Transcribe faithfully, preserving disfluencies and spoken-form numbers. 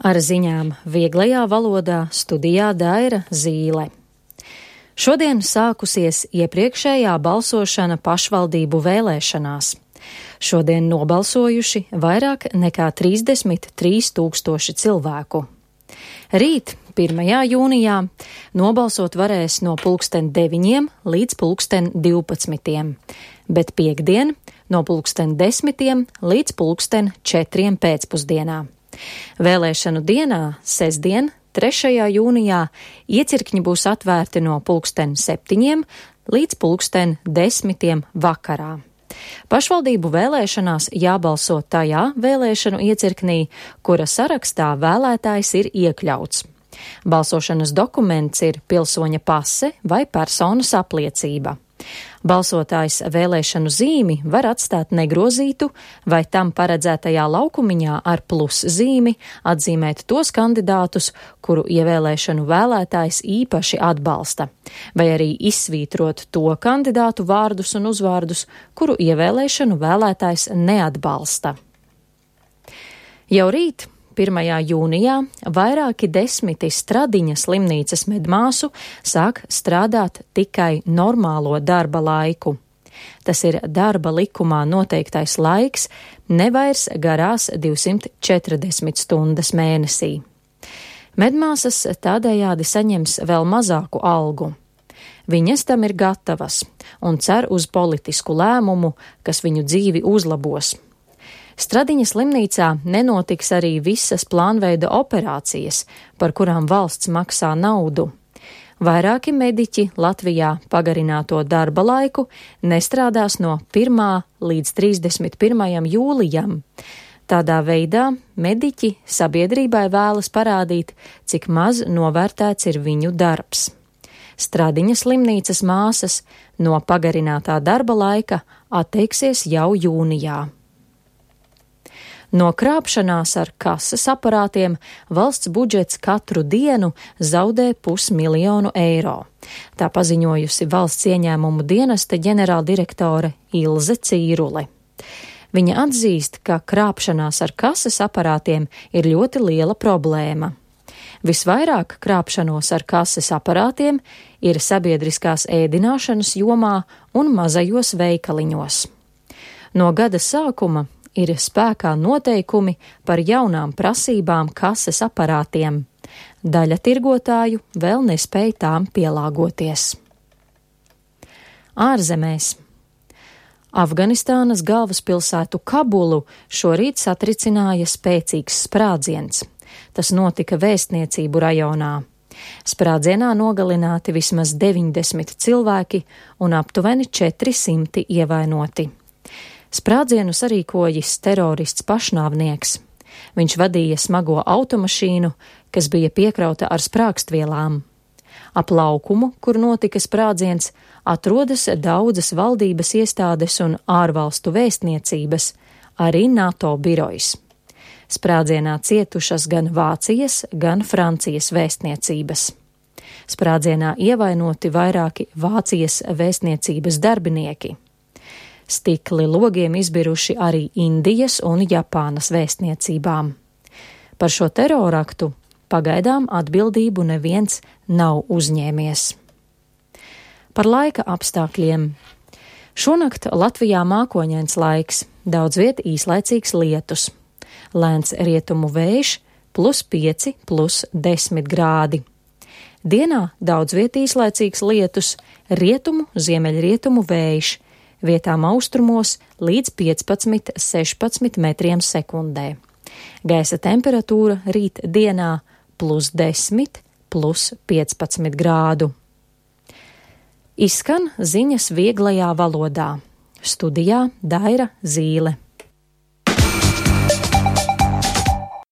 Ar ziņām vieglajā valodā studijā Daira Zīle. Šodien sākusies iepriekšējā balsošana pašvaldību vēlēšanās. Šodien nobalsojuši vairāk nekā trīsdesmit trīs tūkstoši cilvēku. Rīt, pirmajā jūnijā, nobalsot varēs no pulksten deviņiem līdz pulksten divpadsmitiem, bet piektdien no pulksten desmitiem līdz pulksten četriem pēcpusdienā. Vēlēšanu dienā, sestdien, trešajā jūnijā, iecirkņi būs atvērti no pulksten septiņiem līdz pulksten desmitiem vakarā. Pašvaldību vēlēšanās jābalso tajā vēlēšanu iecirknī, kura sarakstā vēlētājs ir iekļauts. Balsošanas dokuments ir pilsoņa pase vai personas apliecība. Balsotājs vēlēšanu zīmi var atstāt negrozītu vai tam paredzētajā laukumiņā ar plus zīmi atzīmēt tos kandidātus, kuru ievēlēšanu vēlētājs īpaši atbalsta, vai arī izsvītrot to kandidātu vārdus un uzvārdus, kuru ievēlēšanu vēlētājs neatbalsta. Jau rīt, pirmajā jūnijā, vairāki desmiti Stradiņa slimnīcas medmāsu sāk strādāt tikai normālo darba laiku. Tas ir darba likumā noteiktais laiks, nevairs garās divsimt četrdesmit stundas mēnesī. Medmāsas tādējādi saņems vēl mazāku algu. Viņas tam ir gatavas un cer uz politisku lēmumu, kas viņu dzīvi uzlabos. Stradiņa slimnīcā nenotiks arī visas plānveida operācijas, par kurām valsts maksā naudu. Vairāki mediķi Latvijā pagarināto darba laiku nestrādās no pirmā līdz trīsdesmit pirmajam jūlijam. Tādā veidā mediķi sabiedrībai vēlas parādīt, cik maz novērtēts ir viņu darbs. Stradiņa slimnīcas māsas no pagarinātā darba laika atteiksies jau jūnijā. No krāpšanās ar kases aparātiem valsts budžets katru dienu zaudē pusmiljonu eiro. Tā paziņojusi valsts ieņēmumu dienesta ģenerāldirektore Ilze Cīrule. Viņa atzīst, ka krāpšanās ar kases aparātiem ir ļoti liela problēma. Visvairāk krāpšanos ar kases aparātiem ir sabiedriskās ēdināšanas jomā un mazajos veikaliņos. No gada sākuma ir spēkā noteikumi par jaunām prasībām kases aparātiem. Daļa tirgotāju vēl nespēj tām pielāgoties. Ārzemēs. Afganistānas galvaspilsētu Kabulu šorīt satricināja spēcīgs sprādziens. Tas notika vēstniecību rajonā. Sprādzienā nogalināti vismaz deviņdesmit cilvēki un aptuveni četri simti ievainoti. Sprādzienu sarīkojis terorists pašnāvnieks. Viņš vadīja smago automašīnu, kas bija piekrauta ar sprākstvielām. Ap laukumu, kur notika sprādziens, atrodas daudzas valdības iestādes un ārvalstu vēstniecības, arī NATO birojs. Sprādzienā cietušas gan Vācijas, gan Francijas vēstniecības. Sprādzienā ievainoti vairāki Vācijas vēstniecības darbinieki. Stikli logiem izbiruši arī Indijas un Japānas vēstniecībām. Par šo teroraktu pagaidām atbildību neviens nav uzņēmies. Par laika apstākļiem. Šonakt Latvijā mākoņains laiks, daudz viet īslaicīgs lietus. Lēns rietumu vējš plus pieci plus desmit grādi. Dienā daudz viet īslaicīgs lietus, rietumu, ziemeļrietumu vējš. Vietām austrumos līdz piecpadsmit sešpadsmit metriem sekundē. Gaisa temperatūra rīt dienā plus desmit, plus piecpadsmit grādu. Izskan ziņas vieglajā valodā. Studijā Daira Zīle.